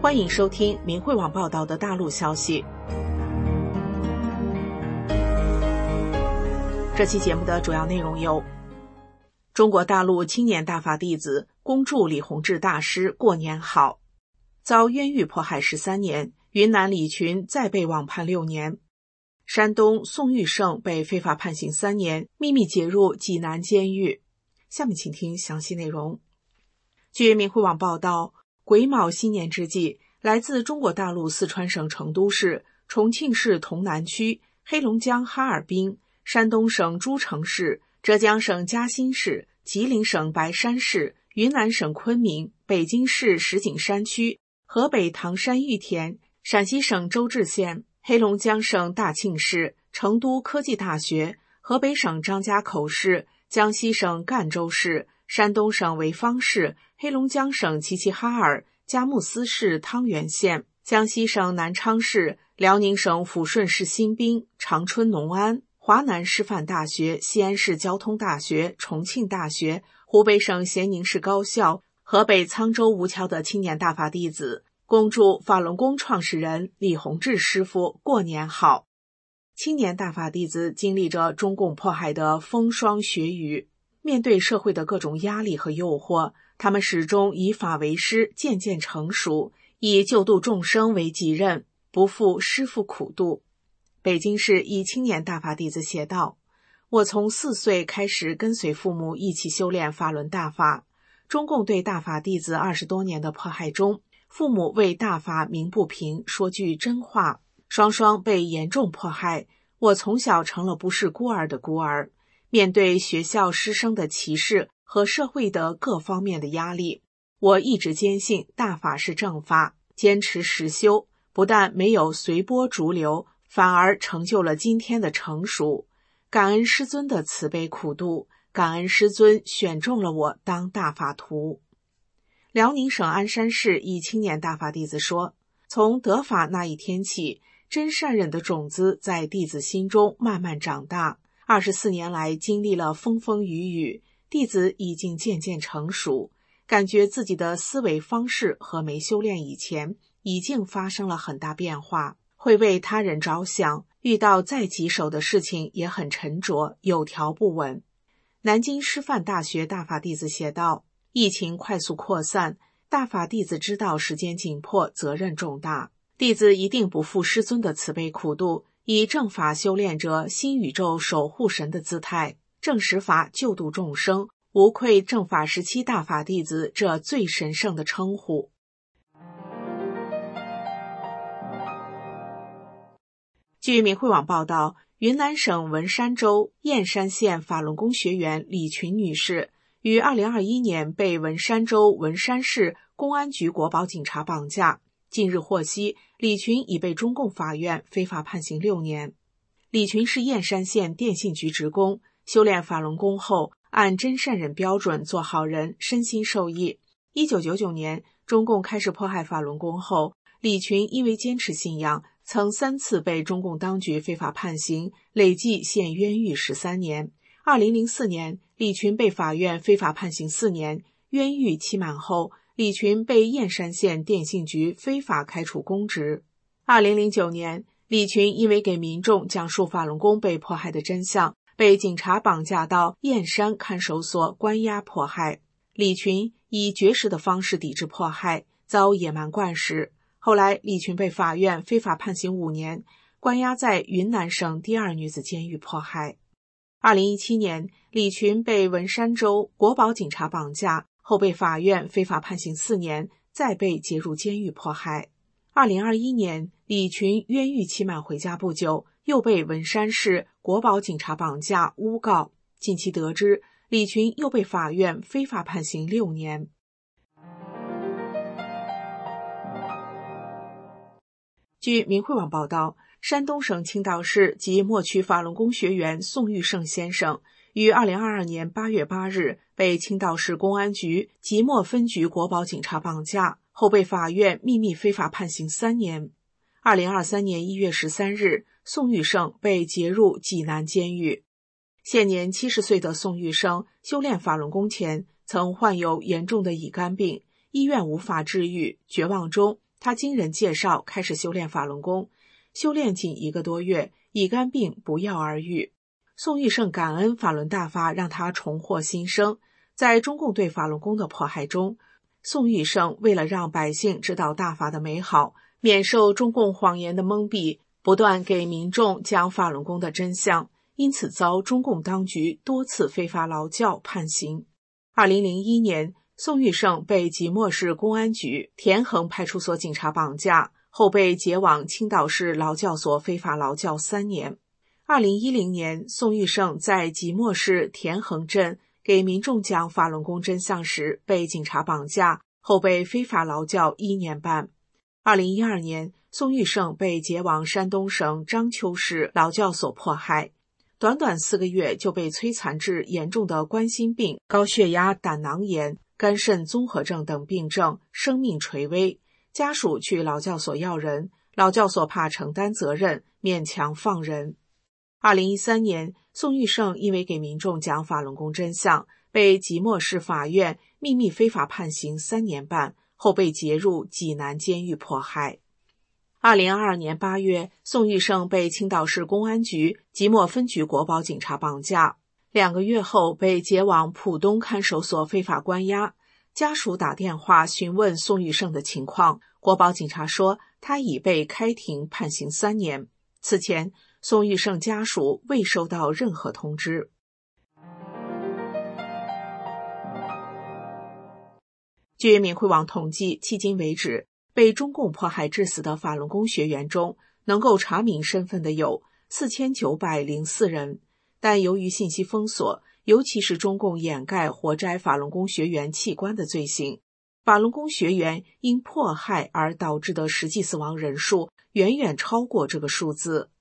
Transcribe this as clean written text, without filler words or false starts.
欢迎收听明慧网报道的大陆消息。这期节目的主要内容有：中国大陆青年大法弟子恭祝李洪志大师过年好；遭冤狱迫害13年，云南李群再被网判6年；山东宋玉胜被非法判刑3年，秘密解入济南监狱。下面请听详细内容。据明慧网报道，癸卯新年之际，来自中国大陆四川省成都市、重庆市潼南区、黑龙江哈尔滨、山东省诸城市、浙江省嘉兴市、吉林省白山市、云南省昆明、北京市石景山区、河北唐山玉田、陕西省周至县、黑龙江省大庆市、成都科技大学、河北省张家口市、江西省赣州市、山东省潍坊市、黑龙江省齐齐哈尔、佳木斯市汤原县、江西省南昌市、辽宁省抚顺市新宾、长春农安、华南师范大学、西安市交通大学、重庆大学、湖北省咸宁市高校、河北沧州吴桥的青年大法弟子，恭祝法轮功创始人李洪志师傅过年好。青年大法弟子经历着中共迫害的风霜雪雨，面对社会的各种压力和诱惑，他们始终以法为师，渐渐成熟，以救度众生为己任，不负师父苦度。北京市一青年大法弟子写道：我从4岁开始跟随父母一起修炼法轮大法，中共对大法弟子20多年的迫害中，父母为大法鸣不平，说句真话，双双被严重迫害。我从小成了不是孤儿的孤儿，面对学校师生的歧视和社会的各方面的压力，我一直坚信大法是正法，坚持实修，不但没有随波逐流，反而成就了今天的成熟。感恩师尊的慈悲苦度，感恩师尊选中了我当大法徒。辽宁省鞍山市一青年大法弟子说，从得法那一天起，真善忍的种子在弟子心中慢慢长大。24年来经历了风风雨雨，弟子已经渐渐成熟，感觉自己的思维方式和没修炼以前已经发生了很大变化，会为他人着想，遇到再棘手的事情也很沉着，有条不紊。南京师范大学大法弟子写道，疫情快速扩散，大法弟子知道时间紧迫，责任重大，弟子一定不负师尊的慈悲苦度，以正法修炼者新宇宙守护神的姿态，正实法救度众生，无愧正法时期大法弟子这最神圣的称呼。据明慧网报道，云南省文山州燕山县法轮功学员李群女士于2021年被文山州文山市公安局国保警察绑架，近日获悉，李群已被中共法院非法判刑6年。李群是燕山县电信局职工，修炼法轮功后，按真善忍标准做好人，身心受益。1999年，中共开始迫害法轮功后，李群因为坚持信仰，曾3次被中共当局非法判刑，累计现冤狱13年。2004年，李群被法院非法判刑4年，冤狱期满后，李群被燕山县电信局非法开除公职。2009年，李群因为给民众讲述法轮功被迫害的真相，被警察绑架到燕山看守所关押迫害。李群以绝食的方式抵制迫害，遭野蛮灌食。后来，李群被法院非法判刑5年，关押在云南省第2女子监狱迫害。2017年，李群被文山州国保警察绑架，后被法院非法判刑4年，再被解入监狱迫害。2021年，李群冤狱期满回家不久，又被文山市国保警察绑架诬告。近期得知，李群又被法院非法判刑6年。据明慧网报道，山东省青岛市及莫区法轮功学员宋玉胜先生于2022年8月8日被青岛市公安局即墨分局国保警察绑架，后被法院秘密非法判刑3年。2023年1月13日，宋玉胜被解入济南监狱。现年70岁的宋玉胜修炼法轮功前曾患有严重的乙肝病，医院无法治愈，绝望中他经人介绍开始修炼法轮功，修炼仅1个多月，乙肝病不药而愈。宋玉胜感恩法轮大法让他重获新生。在中共对法轮功的迫害中，宋玉胜为了让百姓知道大法的美好，免受中共谎言的蒙蔽，不断给民众讲法轮功的真相，因此遭中共当局多次非法劳教判刑。2001年，宋玉胜被即墨市公安局田横派出所警察绑架，后被解往青岛市劳教所非法劳教3年。2010年，宋玉胜在即墨市田横镇给民众讲法轮功真相时被警察绑架，后被非法劳教1年半。2012年，宋玉胜被解往山东省章丘市劳教所迫害，短短4个月就被摧残致严重的冠心病、高血压、胆囊炎、肝肾综合症等病症，生命垂危。家属去劳教所要人，劳教所怕承担责任，勉强放人。2013年，宋玉胜因为给民众讲法轮功真相，被即墨市法院秘密非法判刑3年半，后被劫入济南监狱迫害。2022年8月，宋玉胜被青岛市公安局即墨分局国保警察绑架，2个月后被解往浦东看守所非法关押。家属打电话询问宋玉胜的情况，国保警察说他已被开庭判刑3年。此前，宋玉胜家属未收到任何通知。据明慧网统计，迄今为止，被中共迫害致死的法轮功学员中，能够查明身份的有4904人，但由于信息封锁，尤其是中共掩盖活摘法轮功学员器官的罪行，法轮功学员因迫害而导致的实际死亡人数远远超过这个数字。